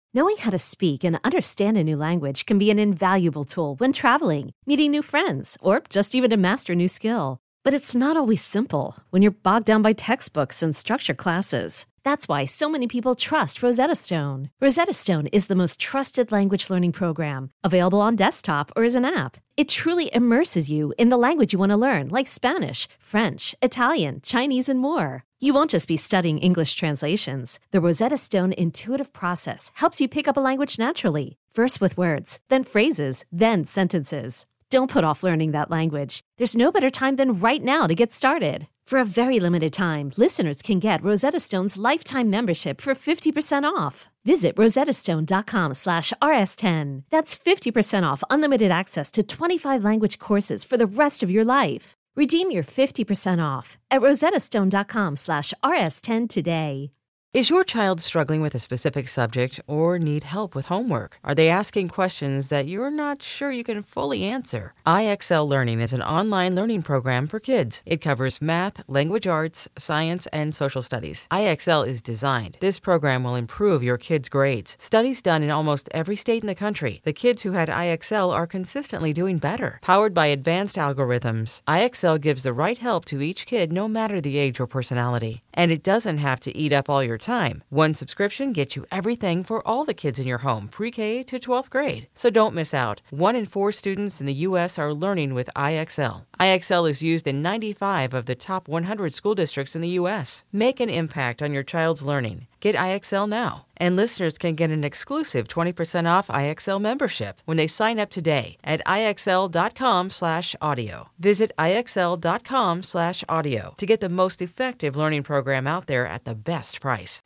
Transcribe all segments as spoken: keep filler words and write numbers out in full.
Knowing how to speak and understand a new language can be an invaluable tool when traveling, meeting new friends, or just even to master a new skill. But it's not always simple when you're bogged down by textbooks and structured classes. That's why so many people trust Rosetta Stone. Rosetta Stone is the most trusted language learning program, available on desktop or as an app. It truly immerses you in the language you want to learn, like Spanish, French, Italian, Chinese, and more. You won't just be studying English translations. The Rosetta Stone intuitive process helps you pick up a language naturally, first with words, then phrases, then sentences. Don't put off learning that language. There's no better time than right now to get started. For a very limited time, listeners can get Rosetta Stone's lifetime membership for fifty percent off. Visit rosettastone.com slash rs10. That's fifty percent off unlimited access to twenty-five language courses for the rest of your life. Redeem your fifty percent off at rosettastone.com slash rs10 today. Is your child struggling with a specific subject or need help with homework? Are they asking questions that you're not sure you can fully answer? I X L Learning is an online learning program for kids. It covers math, language arts, science, and social studies. I X L is designed. This program will improve your kids' grades. Studies done in almost every state in the country. The kids who had I X L are consistently doing better. Powered by advanced algorithms, I X L gives the right help to each kid no matter the age or personality. And it doesn't have to eat up all your time. One subscription gets you everything for all the kids in your home, pre-K to twelfth grade. So don't miss out. One in four students in the U S are learning with I X L. I X L is used in ninety-five of the top one hundred school districts in the U S. Make an impact on your child's learning. Get I X L now. And listeners can get an exclusive twenty percent off I X L membership when they sign up today at IXL.com slash audio. Visit IXL.com slash audio to get the most effective learning program out there at the best price.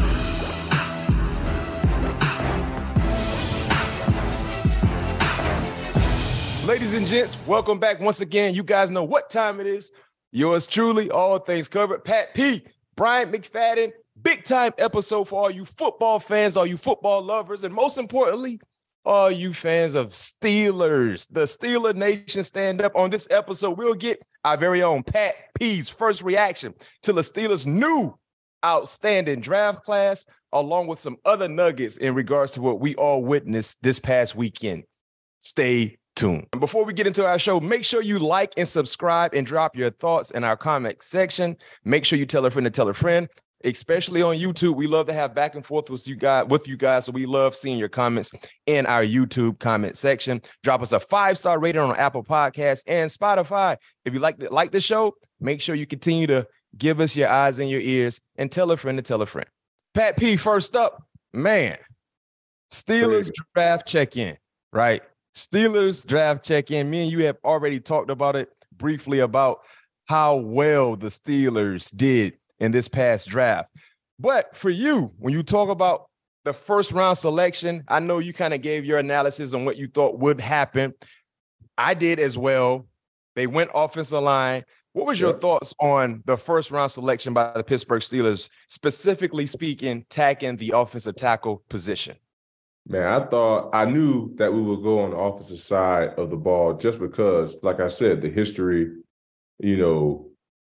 Ladies and gents, welcome back once again. You guys know what time it is. Yours truly, all things covered. Pat P, Brian McFadden. Big time episode for all you football fans, all you football lovers, and most importantly, all you fans of Steelers. The Steeler Nation stand up. On this episode, we'll get our very own Pat P's first reaction to the Steelers' new outstanding draft class, along with some other nuggets in regards to what we all witnessed this past weekend. Stay tuned. And before we get into our show, make sure you like and subscribe and drop your thoughts in our comment section. Make sure you tell a friend to tell a friend. Especially on YouTube, we love to have back and forth with you guys. With you guys, so we love seeing your comments in our YouTube comment section. Drop us a five-star rating on Apple Podcasts and Spotify. If you like the, like the show, make sure you continue to give us your eyes and your ears and tell a friend to tell a friend. Pat P, first up, man, Steelers draft check-in, right? Steelers draft check-in. Me and you have already talked about it briefly about how well the Steelers did in this past draft. But for you, when you talk about the first round selection, I know you kind of gave your analysis on what you thought would happen. I did as well. They went offensive line. What was your yep. thoughts on the first round selection by the Pittsburgh Steelers, specifically speaking, tackling the offensive tackle position? Man, I thought I knew that we would go on the offensive side of the ball just because, like I said, the history, you know,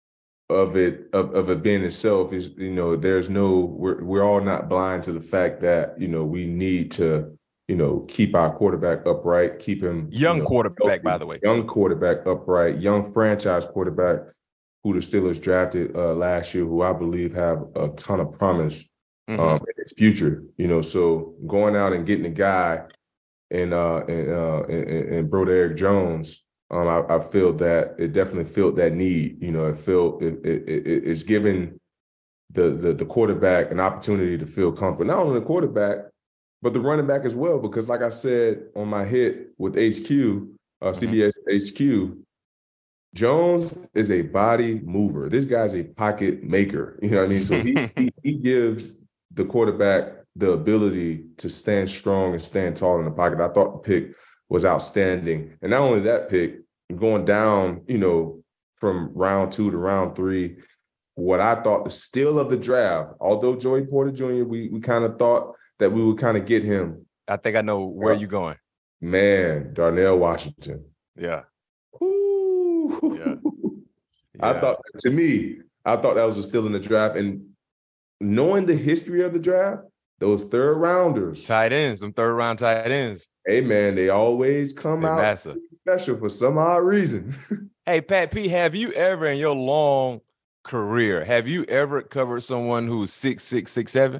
of it of, of it being itself is, you know, there's no we're we're all not blind to the fact that, you know, we need to, you know, keep our quarterback upright, keep him young you know, quarterback, healthy, by the way, young quarterback upright, young franchise quarterback who the Steelers drafted uh, last year, who I believe have a ton of promise mm-hmm. um, in his future. You know, so going out and getting a guy and uh and uh and, and Broderick Jones. Um, I, I feel that it definitely filled that need. You know, it felt it, it, it, it's giving the, the the quarterback an opportunity to feel comfortable. Not only the quarterback, but the running back as well. Because, like I said on my hit with H Q, uh, mm-hmm. C B S H Q, Jones is a body mover. This guy's a pocket maker. You know what I mean? So he he, he gives the quarterback the ability to stand strong and stand tall in the pocket. I thought the pick was outstanding. And not only that pick, going down, you know, from round two to round three, what I thought the steal of the draft, although Joey Porter Junior, we we kind of thought that we would kind of get him. I think I know where uh, you're going. Man, Darnell Washington. Yeah. Ooh. Yeah. I Yeah. thought, to me, I thought that was a steal in the draft. And knowing the history of the draft, those third rounders, tight ends, some third round tight ends. Hey man, they always come They out massive. special for some odd reason. Hey, Pat P, have you ever in your long career, have you ever covered someone who's six six, six seven?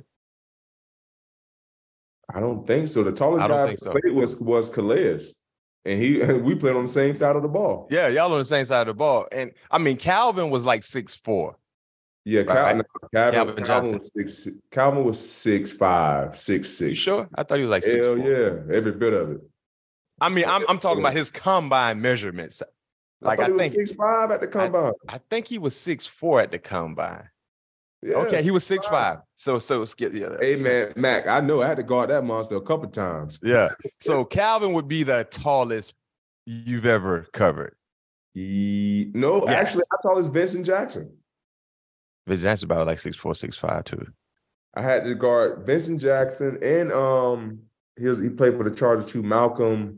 I don't think so. The tallest I don't guy think so. played was was Calais, and he we played on the same side of the ball. Yeah, y'all on the same side of the ball. And I mean, Calvin was like six four. Yeah, Right. Cal- no, Calvin, Calvin Calvin, Johnson. was six. Calvin was six five, six six. You sure? I thought he was like six Hell four. yeah, every bit of it. I mean, I'm I'm talking about his combine measurements. Like I, I, thought he think was six five at the combine. I think he was six four at the combine. Yeah, Okay, he was six six five. So so it's get yeah. Hey man, Mac, I know I had to guard that monster a couple times. Yeah. So Calvin would be the tallest you've ever covered. He, no, Yes. actually, I thought it was Vincent Jackson. Vincent's about like six four, six five too. I had to guard Vincent Jackson, and um, he was he played for the Chargers too. Malcolm.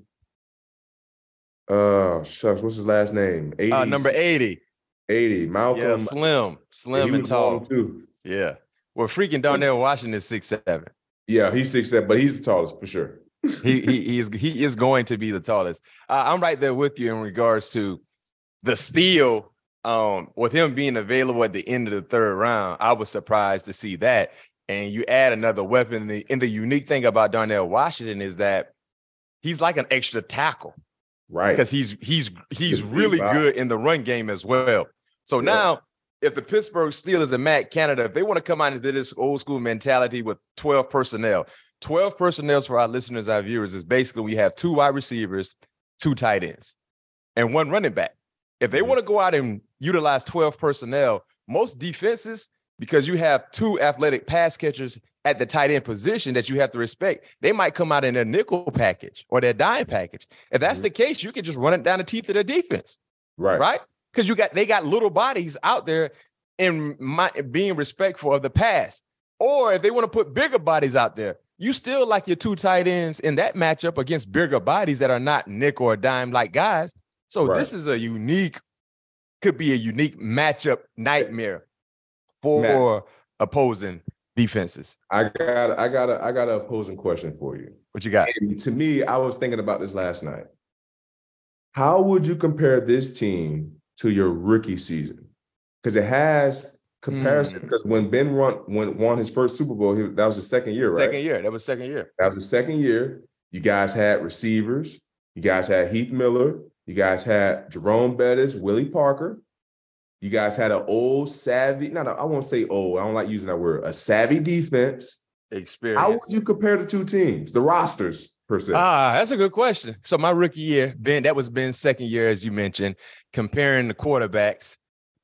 Uh, shucks, what's his last name? eighty, Uh, number eighty. eighty. Malcolm. Yeah, slim, slim he and was tall. long too. Yeah. Well, freaking Darnell Washington is six seven. Yeah, he's six seven, but he's the tallest for sure. he he he is he is going to be the tallest. Uh, I'm right there with you in regards to the steal. Um, with him being available at the end of the third round, I was surprised to see that. And you add another weapon. The, and the unique thing about Darnell Washington is that he's like an extra tackle, Right. because he's he's he's He's really wow. good in the run game as well. So Yeah. now, if the Pittsburgh Steelers and Matt Canada, if they want to come out into this old school mentality with twelve personnel, twelve personnel for our listeners, our viewers, is basically we have two wide receivers, two tight ends, and one running back. If they Mhm. want to go out and utilize twelve personnel, most defenses, because you have two athletic pass catchers at the tight end position that you have to respect, they might come out in their nickel package or their dime package. If that's Mhm. the case, you can just run it down the teeth of their defense, Right. right? Because you got they got little bodies out there in my, being respectful of the pass. Or if they want to put bigger bodies out there, you still like your two tight ends in that matchup against bigger bodies that are not nickel or dime like guys. So Right. this is a unique, could be a unique matchup nightmare for Matt. opposing defenses. I got I got a I got an opposing question for you. What you got? And to me, I was thinking about this last night. How would you compare this team to your rookie season? Because it has comparison. Hmm. Because when Ben run, when won his first Super Bowl, he, that was his second year, right? Second year. That was second year. That was the second year. You guys had receivers. You guys had Heath Miller. You guys had Jerome Bettis, Willie Parker. You guys had an old savvy, no, no, I won't say old. I don't like using that word. A savvy defense. Experience. How would you compare the two teams, the rosters per se? Ah, that's a good question. So my rookie year, Ben, that was Ben's second year, as you mentioned, comparing the quarterbacks.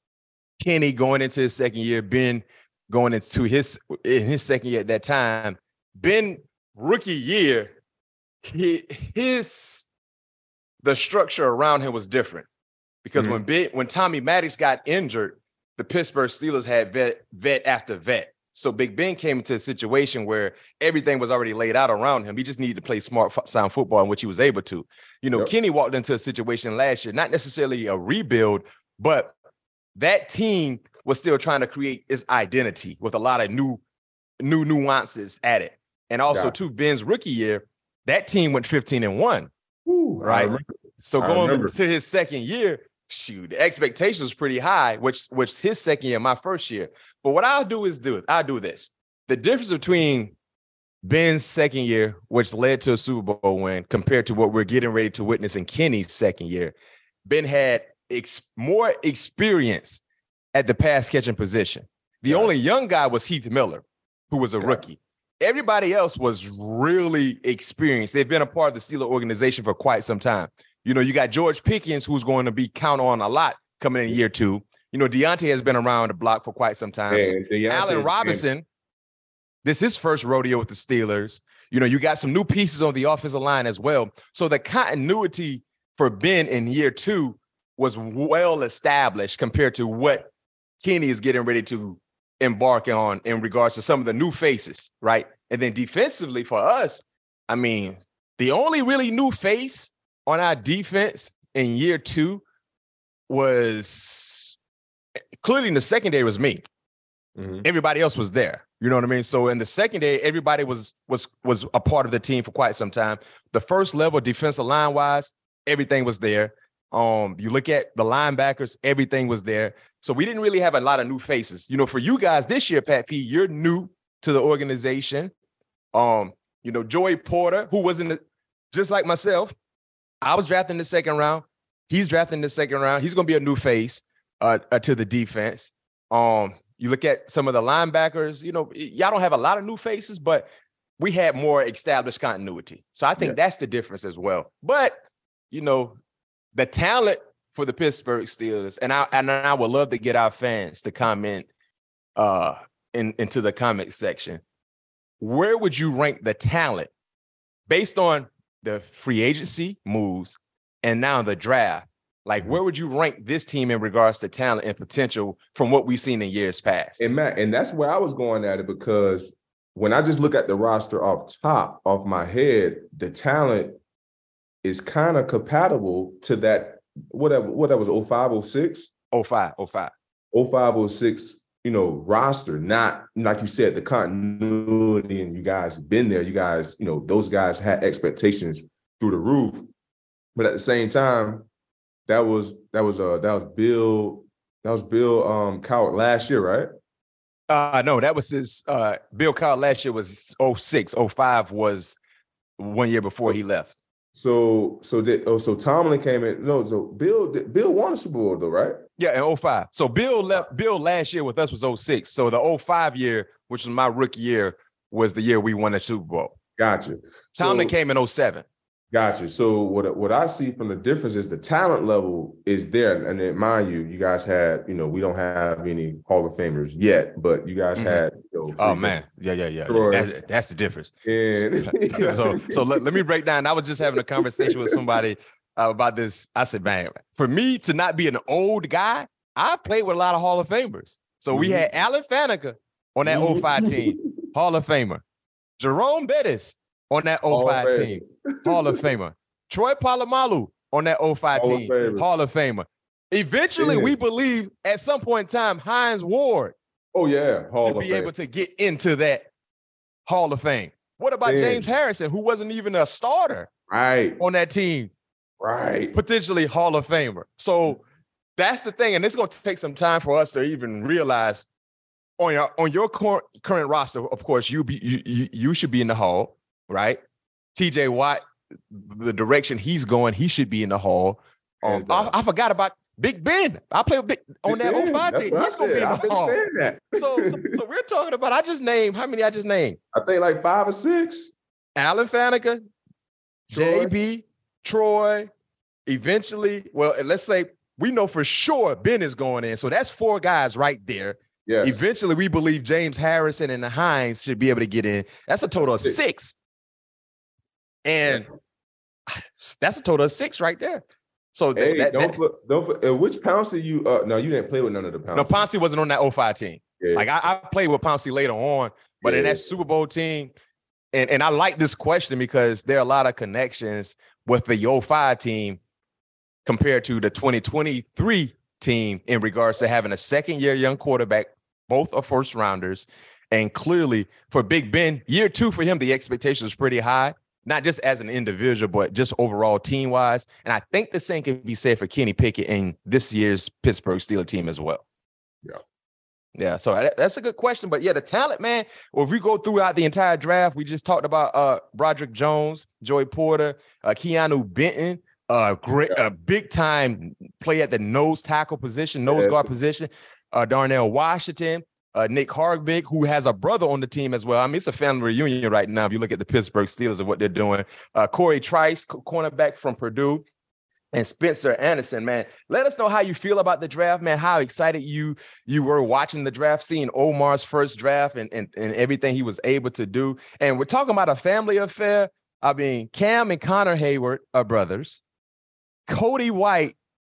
Kenny going into his second year, Ben going into his in his second year at that time. Ben rookie year, he, his the structure around him was different because Mhm. when Ben, when Tommy Maddox got injured, the Pittsburgh Steelers had vet vet after vet. So Big Ben came into a situation where everything was already laid out around him. He just needed to play smart, sound football, in which he was able to. You know, Yep. Kenny walked into a situation last year, not necessarily a rebuild, but that team was still trying to create its identity with a lot of new, new nuances at it. And also, Gotcha. too, Ben's rookie year, that team went fifteen and one. Ooh, I Right. remember. So I going remember. to his second year, shoot, the expectations was pretty high, which which his second year, my first year. But what I'll do is do it. I'll do this. The difference between Ben's second year, which led to a Super Bowl win, compared to what we're getting ready to witness in Kenny's second year, Ben had ex- more experience at the pass catching position. The Got it. only young guy was Heath Miller, who was a Got it. rookie. Everybody else was really experienced. They've been a part of the Steeler organization for quite some time. You know, you got George Pickens, who's going to be counted on a lot coming in year two. You know, Deontay has been around the block for quite some time. And Deontay- Allen Robinson, this is his first rodeo with the Steelers. You know, you got some new pieces on the offensive line as well. So the continuity for Ben in year two was well established compared to what Kenny is getting ready to embark on in regards to some of the new faces, right? And then defensively for us, I mean, the only really new face on our defense in year two was clearly in the secondary was me. Mhm. Everybody else was there. You know what I mean? So in the secondary, everybody was was was a part of the team for quite some time. The first level, defensive line wise, everything was there. Um, you look at the linebackers, everything was there. So we didn't really have a lot of new faces. You know, for you guys this year, Pat P, you're new to the organization. Um, you know, Joey Porter, who was in the, just like myself, I was drafted in the second round. He's drafted in the second round. He's going to be a new face uh, uh, to the defense. Um, you look at some of the linebackers, you know, y'all don't have a lot of new faces, but we had more established continuity. So I think yeah. that's the difference as well. But, you know, the talent for the Pittsburgh Steelers, and I and I would love to get our fans to comment uh, in, into the comment section. Where would you rank the talent based on the free agency moves and now the draft? Like, where would you rank this team in regards to talent and potential from what we've seen in years past? And Matt, and that's where I was going at it, because when I just look at the roster off top, off my head, the talent is kind of compatible to that, whatever, what that was, oh five, oh six? oh five, oh five. oh five, oh six, you know, roster, not, like you said, the continuity, and you guys have been there. You guys, you know, those guys had expectations through the roof. But at the same time, That was that was uh that was Bill that was Bill um Cowart last year, right? Uh no, that was his uh Bill Cowart last year was oh six. oh five was one year before he left. So so did oh so Tomlin came in. No, so Bill Bill won a Super Bowl though, right? Yeah, in oh five. So Bill left Bill last year with us was oh six. So the oh five year, which was my rookie year, was the year we won the Super Bowl. Gotcha. Tomlin so, came in oh seven. Gotcha. So what what I see from the difference is the talent level is there. And then mind you, you guys had, you know, we don't have any Hall of Famers yet, but you guys mm-hmm. had. You know, oh, man. Yeah, yeah, yeah. That's, that's the difference. And so so let, let me break down. I was just having a conversation with somebody uh, about this. I said, man, for me to not be an old guy, I played with a lot of Hall of Famers. So we mm-hmm. had Alan Faneca on that mm-hmm. oh five team, Hall of Famer. Jerome Bettis on that oh five Hall team, Hall of Famer. Troy Polamalu on that oh five Hall team, of Hall of Famer. Eventually, yeah. we believe at some point in time, Hines Ward oh yeah, Hall to of be Fame. able to get into that Hall of Fame. What about yeah. James Harrison, who wasn't even a starter right. on that team? Right. Potentially Hall of Famer. So that's the thing, and it's going to take some time for us to even realize on your on your cor- current roster. Of course, you be you, you you should be in the Hall. Right, T J Watt, the direction he's going, he should be in the Hall. Um, I, I forgot about Big Ben. I play with Big on that oh five team. He's gonna be in the I've Hall. Saying that. so, so we're talking about. I just named how many? I just named. I think like five or six. Alan Faneca, Troy. J B, Troy. Eventually, well, let's say we know for sure Ben is going in. So that's four guys right there. Yes. Eventually, we believe James Harrison and the Hines should be able to get in. That's a total of six. six. And that's a total of six right there. So hey, that, don't that, put, don't put, uh, which Pouncey you? Uh, no, you didn't play with none of the Pouncey. No, Pouncey wasn't on that oh five team. Yeah. Like I, I played with Pouncey later on, but yeah. in that Super Bowl team, and, and I like this question because there are a lot of connections with the oh five team compared to the twenty twenty-three team in regards to having a second year young quarterback, both are first rounders. And clearly for Big Ben, year two for him, the expectation is pretty high. Not just as an individual, but just overall team-wise. And I think the same can be said for Kenny Pickett in this year's Pittsburgh Steelers team as well. Yeah. Yeah, so that's a good question. But, yeah, the talent, man, well, if we go throughout the entire draft, we just talked about uh, Broderick Jones, Joey Porter, uh, Keanu Benton, uh, great, yeah. uh, big-time play at the nose tackle position, nose yeah, guard position, uh, Darnell Washington. Uh, Nick Harbig, who has a brother on the team as well. I mean, it's a family reunion right now if you look at the Pittsburgh Steelers and what they're doing. Uh, Corey Trice, cornerback from Purdue, and Spencer Anderson, man. Let us know how you feel about the draft, man, how excited you you were watching the draft, seeing Omar's first draft and, and, and everything he was able to do. And we're talking about a family affair. I mean, Cam and Connor Hayward are brothers. Cody White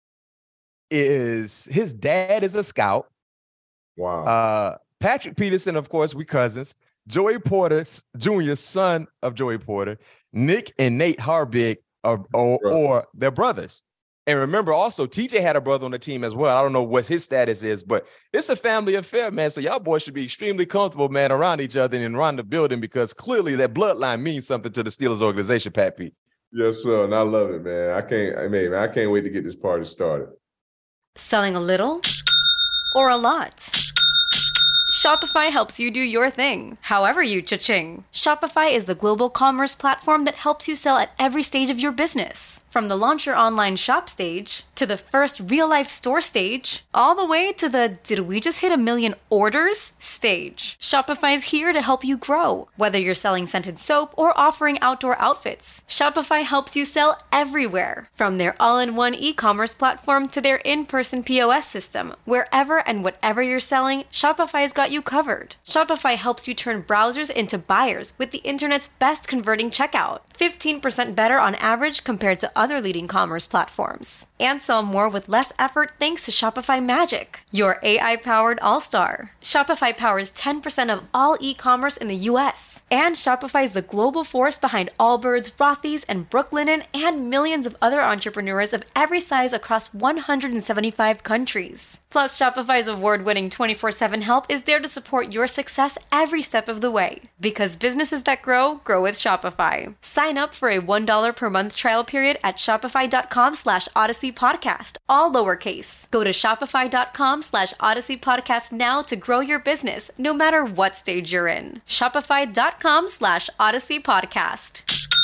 is, his dad is a scout. Wow. Uh, Patrick Peterson, of course, we cousins. Joey Porter Junior, son of Joey Porter. Nick and Nate Harbig are or, or their brothers. And remember also, T J had a brother on the team as well. I don't know what his status is, but it's a family affair, man. So y'all boys should be extremely comfortable, man, around each other and around the building, because clearly that bloodline means something to the Steelers organization, Pat P. Yes, sir. And I love it, man. I can't, I mean, man, I can't wait to get this party started. Selling a little or a lot? Shopify helps you do your thing, however you cha-ching. Shopify is the global commerce platform that helps you sell at every stage of your business. From the launch your online shop stage, to the first real-life store stage, all the way to the did we just hit a million orders stage. Shopify's here to help you grow. Whether you're selling scented soap or offering outdoor outfits, Shopify helps you sell everywhere. From their all-in-one e-commerce platform to their in-person P O S system, wherever and whatever you're selling, Shopify's got you covered. Shopify helps you turn browsers into buyers with the internet's best converting checkout. fifteen percent better on average compared to other leading commerce platforms. And sell more with less effort thanks to Shopify Magic, your A I-powered all-star. Shopify powers ten percent of all e-commerce in the U S. And Shopify is the global force behind Allbirds, Rothy's, and Brooklinen, and millions of other entrepreneurs of every size across one hundred seventy-five countries. Plus, Shopify's award-winning twenty-four seven help is there to support your success every step of the way. Because businesses that grow, grow with Shopify. Sign up for a one dollar per month trial period at shopify.com slash Odyssey Podcast, all lowercase. Go to shopify.com slash Odyssey Podcast now to grow your business, no matter what stage you're in. Shopify.com slash Odyssey Podcast.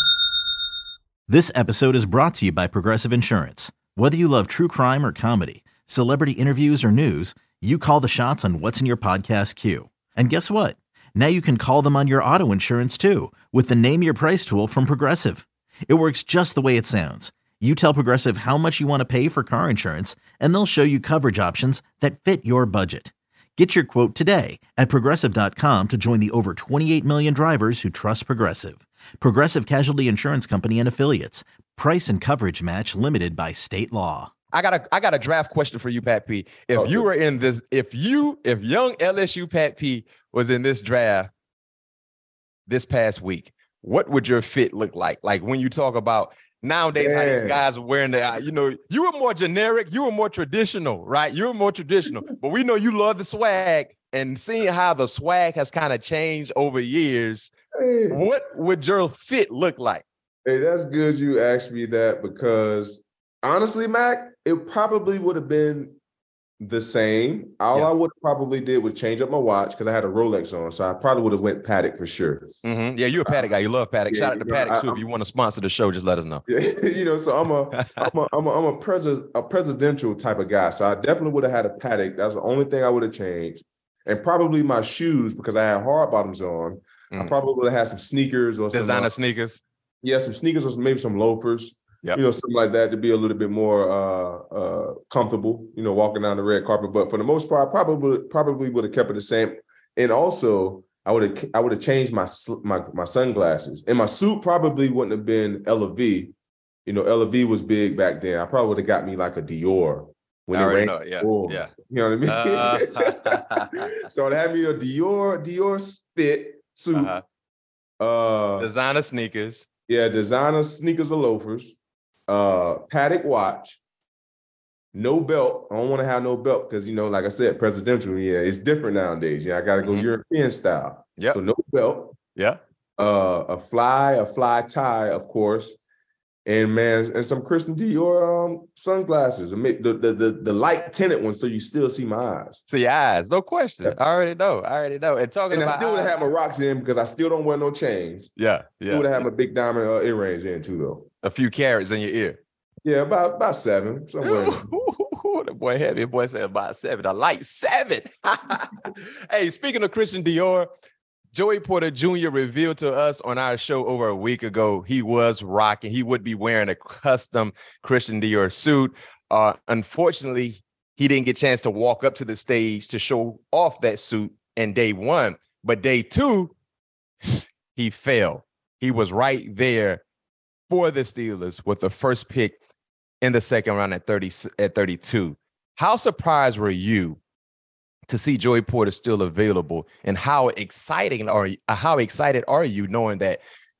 This episode is brought to you by Progressive Insurance. Whether you love true crime or comedy, celebrity interviews or news, you call the shots on what's in your podcast queue. And guess what? Now you can call them on your auto insurance too, with the Name Your Price tool from Progressive. It works just the way it sounds. You tell Progressive how much you want to pay for car insurance, and they'll show you coverage options that fit your budget. Get your quote today at Progressive dot com to join the over twenty-eight million drivers who trust Progressive. Progressive Casualty Insurance Company and Affiliates. Price and coverage match limited by state law. I got a I got a draft question for you, Pat P. If okay. you were in this, if you, if young L S U Pat P was in this draft this past week, what would your fit look like? Like when you talk about nowadays, yeah. how these guys are wearing the, you know, you were more generic, you were more traditional, right? You were more traditional, but we know you love the swag, and seeing how the swag has kind of changed over years, hey. What would your fit look like? Hey, that's good you asked me that, because honestly, Mac, it probably would have been the same. All yeah. I would have probably did was change up my watch, because I had a Rolex on, so I probably would have went Patek for sure. Mm-hmm. Yeah, you're a Patek guy. You love Patek. Yeah, Shout out to Patek too. I, if you want to sponsor the show, just let us know. Yeah, you know, so I'm a, I'm a, I'm a, I'm a, pres- a presidential type of guy. So I definitely would have had a Patek. That's the only thing I would have changed, and probably my shoes, because I had hard bottoms on. Mm. I probably would have had some sneakers or designer some, uh, sneakers. Yeah, some sneakers or maybe some loafers. Yep. You know, something like that to be a little bit more uh, uh, comfortable, you know, walking down the red carpet. But for the most part, I probably probably would have kept it the same. And also, I would have I would have changed my my my sunglasses. And my suit probably wouldn't have been L V. You know, L V was big back then. I probably would have got me like a Dior when I it rained. Know, yeah, Dior. yeah. You know what I mean? Uh, so it had me a Dior Dior fit suit, uh-huh. uh, designer sneakers. Yeah, designer sneakers or loafers. Uh, Patek watch, no belt. I don't want to have no belt because, you know, like I said, presidential. Yeah, it's different nowadays. Yeah, I got to go mm-hmm. European style. Yeah. So no belt. Yeah. Uh, a fly, a fly tie, of course, and man, and some Christian Dior um sunglasses. The the the the light tinted ones, so you still see my eyes. See your eyes, no question. Yeah. I already know. I already know. And talking and about, I still would have had my rocks in because I still don't wear no chains. Yeah, yeah. I would have had my big diamond uh, earrings in too, though. A few carats in your ear. Yeah, about about seven somewhere. The boy heavy. The boy said about seven. I like seven. Hey, speaking of Christian Dior, Joey Porter Junior revealed to us on our show over a week ago he was rocking. He would be wearing a custom Christian Dior suit. Uh, unfortunately, he didn't get a chance to walk up to the stage to show off that suit in day one. But day two, he fell. He was right there for the Steelers with the first pick in the second round at thirty at thirty-two. How surprised were you to see Joey Porter still available, and how exciting are you, how excited are you knowing that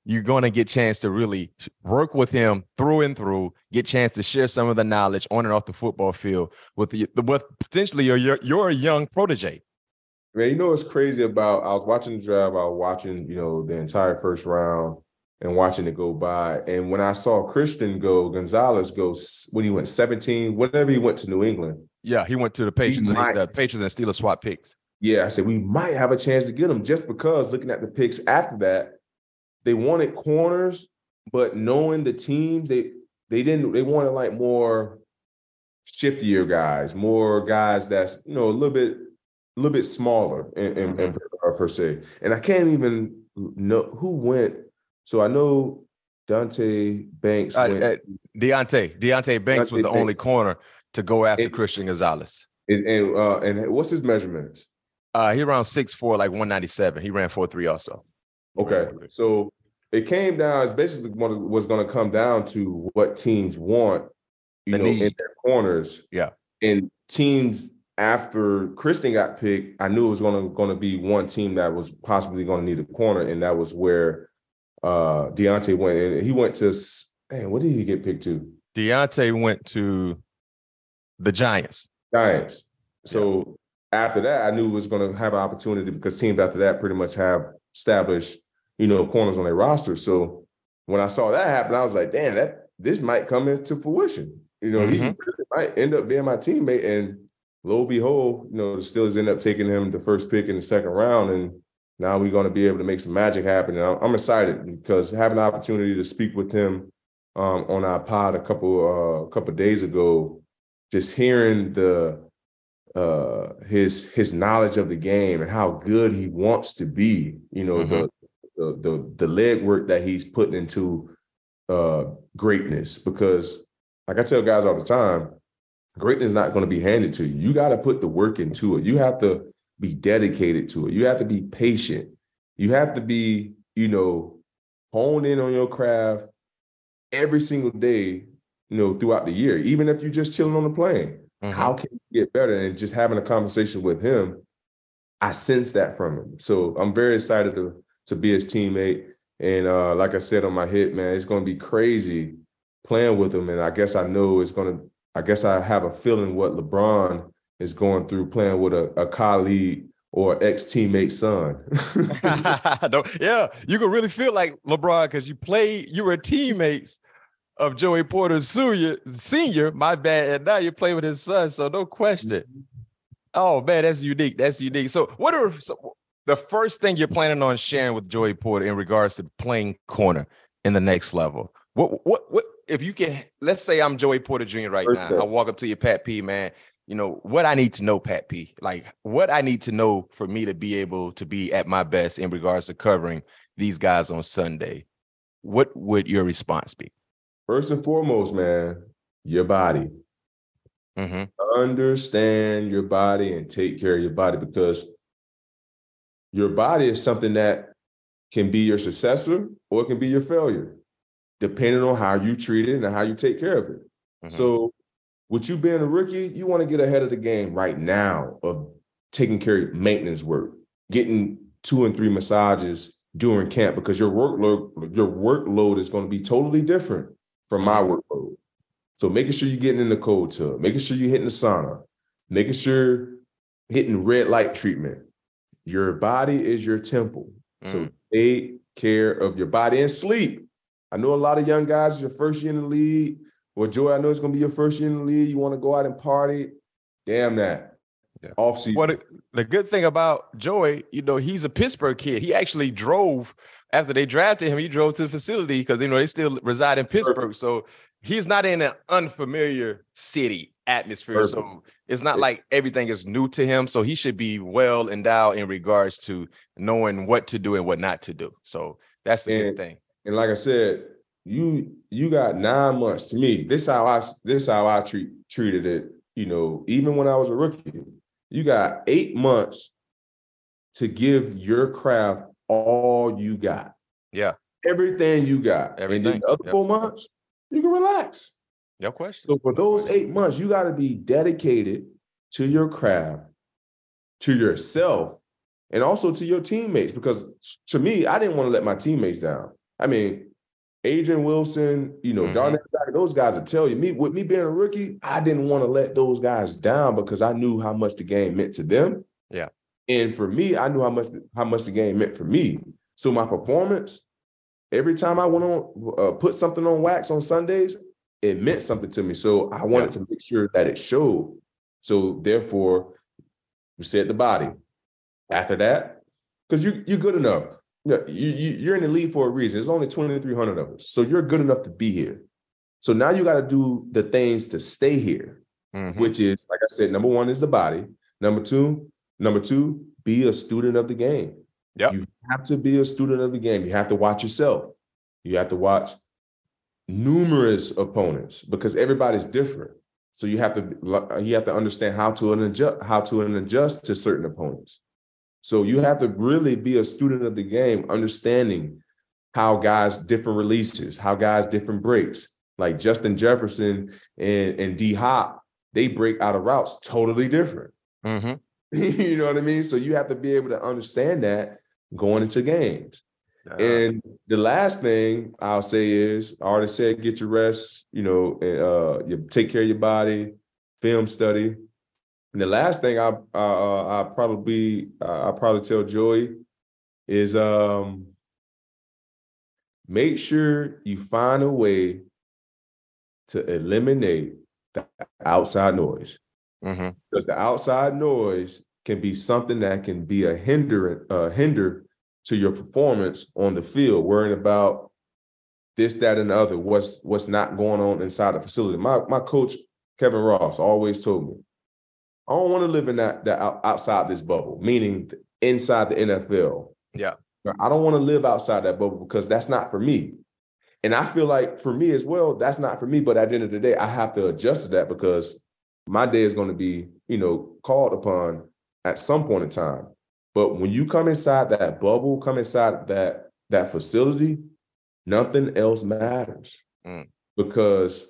you're going to get a chance to really work with him through and through, get a chance to share some of the knowledge on and off the football field with, the, with potentially your, your, your young protege. Man, you know what's crazy about, I was watching the draft, I was watching, you know, the entire first round and watching it go by. And when I saw Christian go, Gonzalez go, when he went seventeen, whenever he went to New England. Yeah, he went to the Patriots, might, the Patriots and Steelers swap picks. Yeah, I said, we might have a chance to get him just because looking at the picks after that, they wanted corners, but knowing the teams, they they didn't, they wanted like more shiftier guys, more guys that's, you know, a little bit, a little bit smaller in, in, mm-hmm. in per, per se. And I can't even know who went. So I know Dante Banks uh, went. Uh, Deontay. Deontay Banks Deontay was the Banks. only corner to go after and, Christian Gonzalez. And and, uh, and what's his measurements? Uh, he around six four, like one ninety-seven. He ran four three also. Okay, so it came down. It's basically what was going to come down to what teams want, you the know, need. in their corners. Yeah, and teams after Christian got picked, I knew it was going to going to be one team that was possibly going to need a corner, and that was where uh, Deontay went. And he went to. Man, what did he get picked to? Deontay went to the Giants. Giants. So yeah. after that, I knew it was going to have an opportunity because teams after that pretty much have established, you know, corners on their roster. So when I saw that happen, I was like, damn, that this might come into fruition. You know, mm-hmm. he really might end up being my teammate. And lo and behold, you know, the Steelers end up taking him the first pick in the second round. And now we're going to be able to make some magic happen. And I'm excited because having the opportunity to speak with him um, on our pod a couple uh, a couple of days ago, just hearing the uh, his his knowledge of the game and how good he wants to be, you know, mm-hmm. the the the the leg work that he's putting into uh, greatness. Because, like I tell guys all the time, greatness is not going to be handed to you. You got to put the work into it. You have to be dedicated to it. You have to be patient. You have to be, you know, honed in on your craft every single day, you know, throughout the year. Even if you're just chilling on the plane, mm-hmm. how can you get better? And just having a conversation with him, I sense that from him. So I'm very excited to to be his teammate. And uh, like I said on my hit, man, it's going to be crazy playing with him. And I guess I know it's going to, I guess I have a feeling what LeBron is going through playing with a, a colleague or ex-teammate's son. Yeah, you can really feel like LeBron because you play, you were teammates of Joey Porter Senior, senior, my bad, and now you play with his son, so no question. Oh, man, that's unique. That's unique. So what are so, the first thing you're planning on sharing with Joey Porter in regards to playing corner in the next level? What, what, what, if you can, let's say I'm Joey Porter Junior right first now. Step. I walk up to you, Pat P, man, you know, what I need to know, Pat P, like what I need to know for me to be able to be at my best in regards to covering these guys on Sunday. What would your response be? First and foremost, man, your body. Mm-hmm. Understand your body and take care of your body, because your body is something that can be your successor or it can be your failure, depending on how you treat it and how you take care of it. Mm-hmm. So with you being a rookie, you want to get ahead of the game right now of taking care of maintenance work, getting two and three massages during camp, because your workload, your workload is going to be totally different from my workload. So making sure you're getting in the cold tub, making sure you're hitting the sauna, making sure hitting red light treatment. Your body is your temple. Mm. So take care of your body and sleep. I know a lot of young guys, your first year in the league. Well, Joey, I know it's going to be your first year in the league. You want to go out and party. Damn that. Yeah. Off season. Well, the, the good thing about Joey, you know, he's a Pittsburgh kid. He actually drove after they drafted him. He drove to the facility because, you know, they still reside in Pittsburgh. Perfect. So he's not in an unfamiliar city atmosphere. Perfect. So it's not like everything is new to him. So he should be well endowed in regards to knowing what to do and what not to do. So that's the and, good thing. And like I said, you you got nine months. To me, this how I this how I treat treated it. You know, even when I was a rookie, you got eight months to give your craft all you got. Yeah, everything you got. Everything. And then the other yep. four months, you can relax. No question. So for those eight months, you got to be dedicated to your craft, to yourself, and also to your teammates. Because to me, I didn't want to let my teammates down. I mean, Adrian Wilson, you know, mm-hmm. Darnell, those guys will tell you. Me, with me being a rookie, I didn't want to let those guys down because I knew how much the game meant to them. Yeah. And for me, I knew how much how much the game meant for me. So my performance, every time I went on, uh, put something on wax on Sundays, it meant something to me. So I wanted yeah. to make sure that it showed. So therefore, you said the body. After that, because you you're good enough. You, you, you're in the league for a reason. There's only twenty-three hundred of us. So you're good enough to be here. So now you got to do the things to stay here, mm-hmm. which is, like I said, number one is the body. Number two, number two, be a student of the game. Yep. You have to be a student of the game. You have to watch yourself. You have to watch numerous opponents because everybody's different. So you have to you have to understand how to adjust, how to adjust to certain opponents. So you have to really be a student of the game, understanding how guys different releases, how guys different breaks. Like Justin Jefferson and, and D Hop, they break out of routes totally different. Mm-hmm. You know what I mean? So you have to be able to understand that going into games. Uh, and the last thing I'll say is, I already said, get your rest, you know, uh, you take care of your body, film study. And the last thing I uh, I probably uh, I probably tell Joey is um, make sure you find a way to eliminate the outside noise, mm-hmm. because the outside noise can be something that can be a hinder uh, hinder to your performance on the field. Worrying about this, that, and the other. What's what's not going on inside the facility. My my coach Kevin Ross always told me, I don't want to live in that, that outside this bubble, meaning inside the N F L. Yeah. I don't want to live outside that bubble because that's not for me. And I feel like for me as well, that's not for me. But at the end of the day, I have to adjust to that because my day is going to be, you know, called upon at some point in time. But when you come inside that bubble, come inside that, that facility, nothing else matters. Mm. Because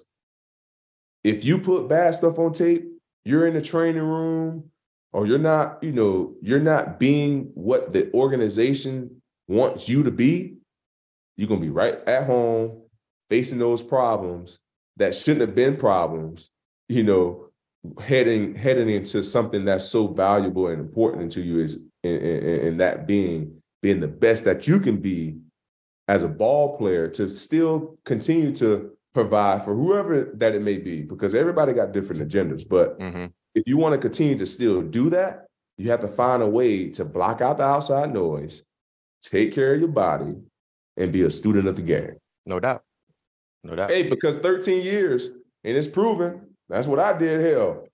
if you put bad stuff on tape, you're in the training room, or you're not, you know, you're not being what the organization wants you to be, you're going to be right at home facing those problems that shouldn't have been problems, you know, heading heading into something that's so valuable and important to you, is in, in, in that being, being the best that you can be as a ball player to still continue to provide for whoever that it may be, because everybody got different agendas. But mm-hmm. if you want to continue to still do that, you have to find a way to block out the outside noise, take care of your body, and be a student of the game. No doubt. No doubt. Hey, because thirteen years, and it's proven, that's what I did, hell.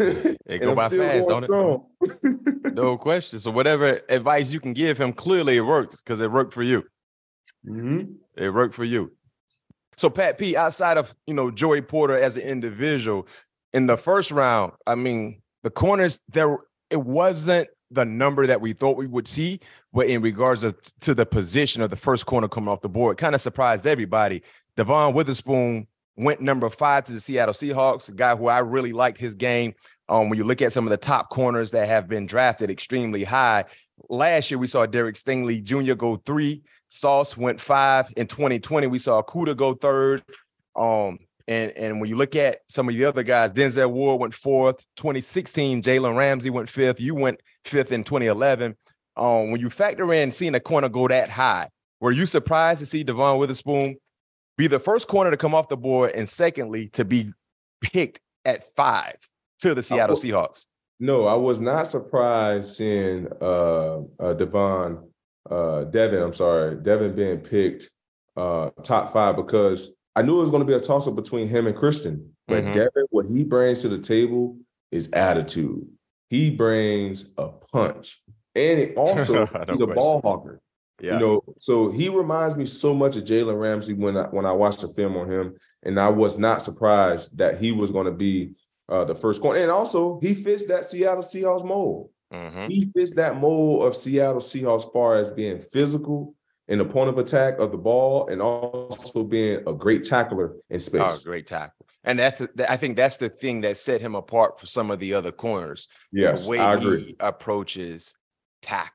It go by fast, don't strong. it? No question. So whatever advice you can give him, clearly it worked because it worked for you. Mm-hmm. It worked for you. So Pat P, outside of, you know, Joey Porter as an individual, in the first round, I mean, the corners, there it wasn't the number that we thought we would see, but in regards of, to the position of the first corner coming off the board, kind of surprised everybody. Devon Witherspoon went number five to the Seattle Seahawks, a guy who I really liked his game. Um, when you look at some of the top corners that have been drafted extremely high, last year we saw Derek Stingley Junior go three. Sauce went five. In twenty twenty, we saw Kuda go third. Um, and, and when you look at some of the other guys, Denzel Ward went fourth. twenty sixteen, Jalen Ramsey went fifth. You went fifth in twenty eleven. Um, when you factor in seeing a corner go that high, were you surprised to see Devon Witherspoon be the first corner to come off the board, and secondly, to be picked at five to the Seattle Seahawks? No, I was not surprised seeing uh, uh, Devon Uh, Devin, I'm sorry, Devin being picked uh, top five, because I knew it was going to be a toss-up between him and Christian. But mm-hmm. Devin, what he brings to the table is attitude. He brings a punch. And it also, he's a ball hawker. Yeah. You know, so he reminds me so much of Jalen Ramsey when I, when I watched the film on him. And I was not surprised that he was going to be uh, the first corner. And also, he fits that Seattle Seahawks mold. Mm-hmm. He fits that mold of Seattle Seahawks as far as being physical in the point of attack of the ball, and also being a great tackler in space. Oh, great tackle. And that's the, I think that's the thing that set him apart from some of the other corners. Yes, the way I agree. He approaches tackling.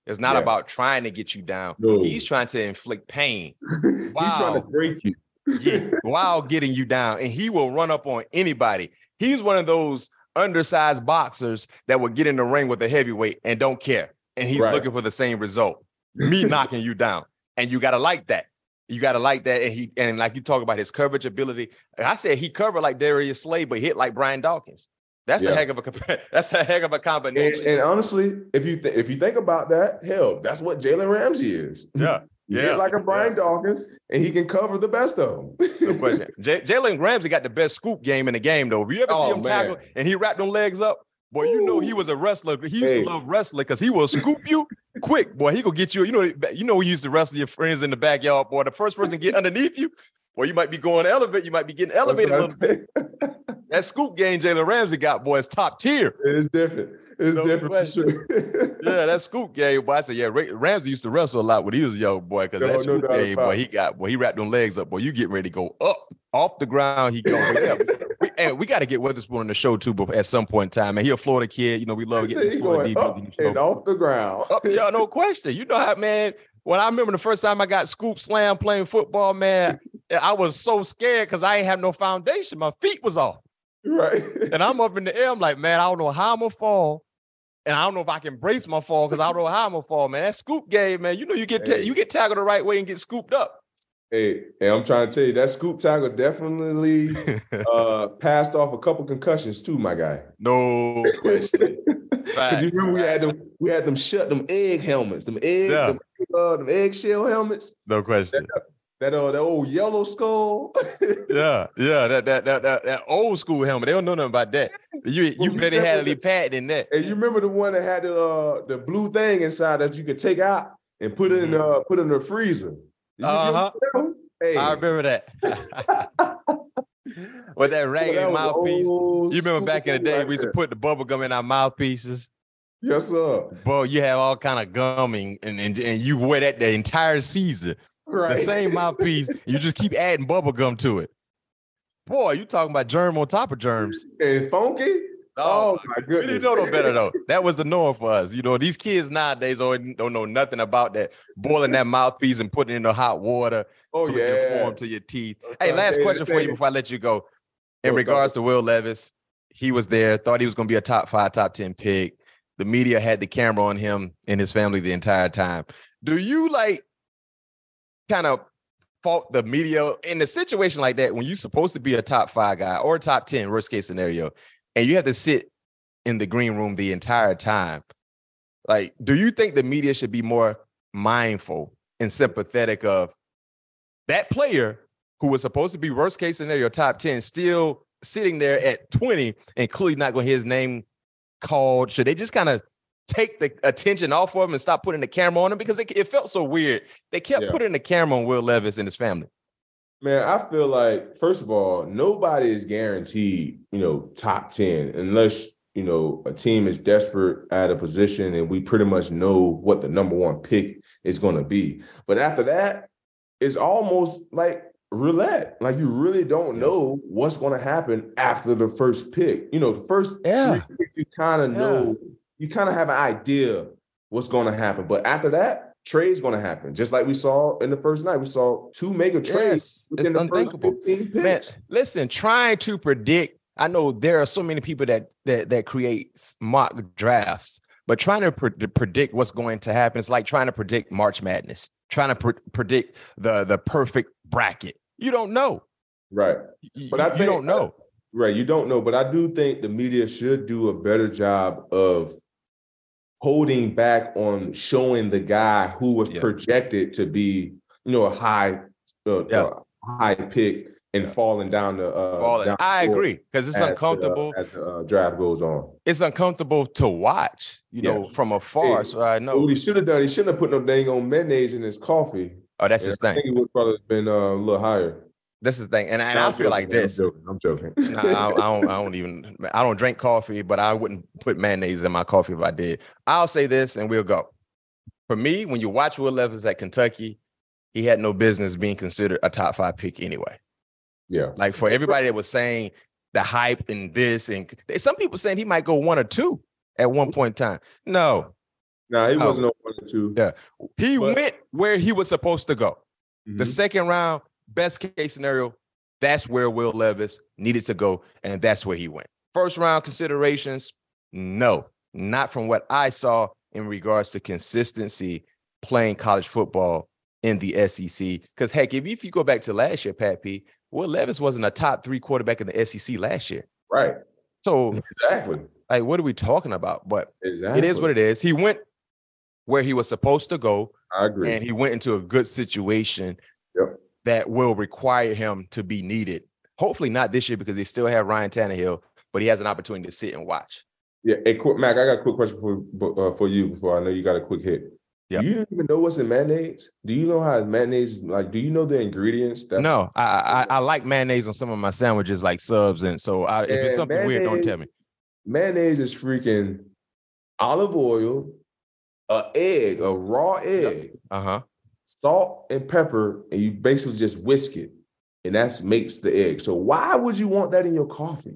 It's not Yes. about trying to get you down. No. He's trying to inflict pain. He's trying to Wow. break you. Yeah, while getting you down. And he will run up on anybody. He's one of those undersized boxers that will get in the ring with a heavyweight and don't care. And he's Right. looking for the same result. Me knocking you down. And you got to like that. You got to like that. And he and like you talk about his coverage ability. I said he covered like Darius Slay, but hit like Brian Dawkins. That's Yeah. a heck of a that's a heck of a And, combination. and honestly, if you th- if you think about that, hell, that's what Jalen Ramsey is. Yeah. He Yeah. hit like a Brian Yeah. Dawkins, and he can cover the best of them. No question. J- Jalen Ramsey got the best scoop game in the game, though. If you ever see Oh, him man. tackle and he wrapped them legs up, boy, you know he was a wrestler. He used Hey. to love wrestling because he will scoop you quick. Boy, he gonna get you. You know, you know, he used to wrestle your friends in the backyard. Boy, the first person to get underneath you, boy, you might be going to elevate. You might be getting elevated a little bit. That scoop game Jalen Ramsey got, boy, is top tier. It's different. It's No different for question. sure. Yeah, that scoop game, boy. I said, yeah, Ra- Ramsey used to wrestle a lot when he was a young boy because No, that no scoop doubt game, about boy, it. he got, boy, he wrapped them legs up, boy. You getting ready to go up off the ground. He going. Yeah, we, and we got to get Witherspoon on the show too, but at some point in time, man, he a Florida kid. You know, we love getting this He Florida going D B. up and off the ground. Up, yeah, no question. You know how, man, when I remember the first time I got scoop slam playing football, man, I was so scared because I ain't have no foundation. My feet was off. Right. And I'm up in the air. I'm like, man, I don't know how I'm going to fall. And I don't know if I can brace my fall because I don't know how I'm going to fall, man. That scoop game, man, you know, you get ta- Hey. you get tackled the right way and get scooped up. Hey, hey, I'm trying to tell you, that scoop tackle definitely uh, passed off a couple concussions too, my guy. No question. Because you remember we had them, we had them shut them egg helmets, them egg, Yeah. them, uh, them eggshell helmets. No question. That uh, that old yellow skull. Yeah, yeah, that that that that, that old school helmet. They don't know nothing about that. You you Well, you better had a remember little pad in that. And you remember the one that had the uh, the blue thing inside that you could take out and put it in Mhm. uh, put in the freezer. You- you Uh-huh. remember that one? Hey, I remember that. With that raggedy that was mouthpiece. old You remember back in the school day, right we used to there. put the bubble gum in our mouthpieces. Yes, sir. Boy, you have all kind of gumming, and, and, and you wear that the entire season. Right. The same mouthpiece. You just keep adding bubble gum to it. Boy, you talking about germ on top of germs. And funky. Oh, my We goodness. didn't know no better though. That was the norm for us. You know, these kids nowadays don't don't know nothing about that. Boiling that mouthpiece and putting it in the hot water Oh, so it can yeah. form to your teeth. I'm Hey, trying to last say question the for you thing. before I let you go. In Go, regards talk. to Will Levis, he was there, thought he was going to be a top five, top ten pick. The media had the camera on him and his family the entire time. Do you like kind of fault the media in a situation like that when you're supposed to be a top five guy or a top ten, worst case scenario, and you have to sit in the green room the entire time? Like, do you think the media should be more mindful and sympathetic of that player who was supposed to be worst case scenario top ten still sitting there at twenty and clearly not going to hear his name called? Should they just kind of take the attention off of him and stop putting the camera on him? Because it, it felt so weird. They kept Yeah. putting the camera on Will Levis and his family. Man, I feel like, first of all, nobody is guaranteed, you know, top ten unless, you know, a team is desperate at a position and we pretty much know what the number one pick is going to be. But after that, it's almost like roulette. Like you really don't Yeah. know what's going to happen after the first pick. You know, the first Yeah. three picks, you kind of know, you kind of have an idea what's going to happen. But after that, trade's going to happen. Just like we saw in the first night. We saw two mega trades Yes, within it's the first unthinkable. fifteen picks. Man, listen, trying to predict, I know there are so many people that that that create mock drafts, but trying to, pre- to predict what's going to happen, it's like trying to predict March Madness, trying to pre- predict the the perfect bracket. You don't know. Right. You, But I you think- don't know. Right. You don't know. But I do think the media should do a better job of holding back on showing the guy who was Yeah. projected to be, you know, a high, uh, Yeah. uh, high pick and falling down the. Uh, All that. down the I board agree, because it's as the, uh, uncomfortable. as the uh, draft goes on. It's uncomfortable to watch, you know, Yes. from afar. Hey, So I But know. what he should have done, he shouldn't have put no dang on mayonnaise in his coffee. Oh, that's And his I thing. think it would probably been uh, a little higher. That's his thing. And, and No, I I'm feel like joking, man. this. I'm joking. I'm joking. Nah, I, I don't. I don't even. I don't drink coffee, but I wouldn't put mayonnaise in my coffee if I did. I'll say this, and we'll go. For me, when you watch Will Levis at Kentucky, he had no business being considered a top five pick anyway. Yeah. Like for everybody that was saying the hype and this, and some people saying he might go one or two at one point in time. No, No, nah, he no. wasn't no one or two. Yeah. He But- went where he was supposed to go. Mhm. The second round, best case scenario, that's where Will Levis needed to go, and that's where he went. First round considerations, no, not from what I saw in regards to consistency playing college football in the S E C. Because, heck, if, if you go back to last year, Pat P, Will Levis wasn't a top three quarterback in the S E C last year. Right. So, Exactly. like, what are we talking about? But Exactly. it is what it is. He went where he was supposed to go, I agree. and he went into a good situation Yep. that will require him to be needed. Hopefully not this year because they still have Ryan Tannehill, but he has an opportunity to sit and watch. Yeah. Hey, quick, Mac, I got a quick question for uh, for you before I know you got a quick hit. Yep. Do you even know what's in mayonnaise? Do you know how mayonnaise, like, do you know the ingredients? That's No, I, I I like mayonnaise on some of my sandwiches, like subs, and so I, if it's And something weird, don't tell me. Mayonnaise is freaking olive oil, a egg, a raw egg, Uh huh. salt and pepper, and you basically just whisk it, and that makes the egg. So why would you want that in your coffee?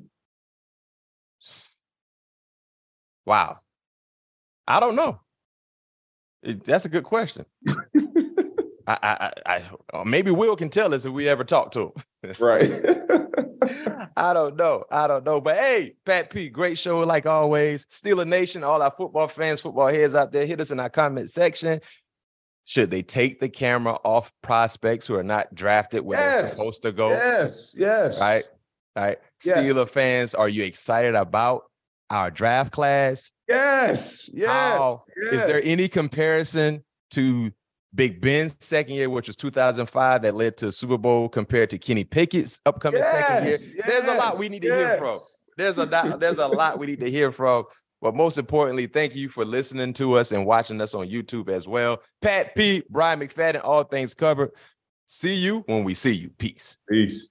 Wow. I don't know. It- that's a good question. I, I, I, I, maybe Will can tell us if we ever talk to him. Right. I don't know. I don't know. But hey, Pat P, great show like always. Steeler Nation, all our football fans, football heads out there, hit us in our comment section. Should they take the camera off prospects who are not drafted where they're Yes. supposed to go? Yes. Yes. Right? Right. Yes. Steeler fans, are you excited about our draft class? Yes. Yes. How, yes. Is there any comparison to Big Ben's second year, which was two thousand five, that led to Super Bowl, compared to Kenny Pickett's upcoming second year? Yes, There's a yes, lot we need to hear from. yes. There's a lot, there's a lot we need to hear from. But most importantly, thank you for listening to us and watching us on YouTube as well. Pat P, Brian McFadden, all things covered. See you when we see you. Peace. Peace.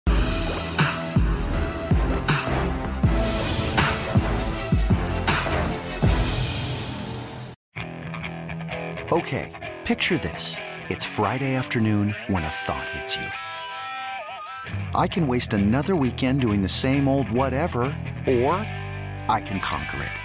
Okay, picture this. It's Friday afternoon when a thought hits you. I can waste another weekend doing the same old whatever, or I can conquer it.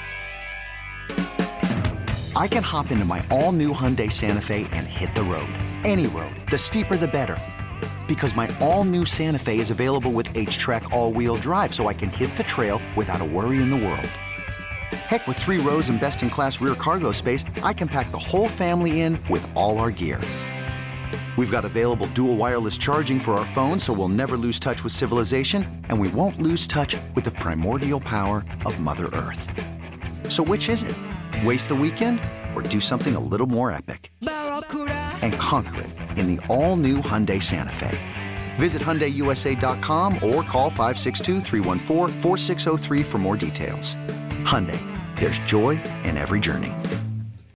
I can hop into my all-new Hyundai Santa Fe and hit the road. Any road. The steeper, the better. Because my all-new Santa Fe is available with H-Track all-wheel drive, so I can hit the trail without a worry in the world. Heck, with three rows and best-in-class rear cargo space, I can pack the whole family in with all our gear. We've got available dual wireless charging for our phones, so we'll never lose touch with civilization, and we won't lose touch with the primordial power of Mother Earth. So which is it? Waste the weekend or do something a little more epic? And conquer it in the all-new Hyundai Santa Fe. Visit Hyundai U S A dot com or call five six two, three one four, four six zero three for more details. Hyundai, there's joy in every journey.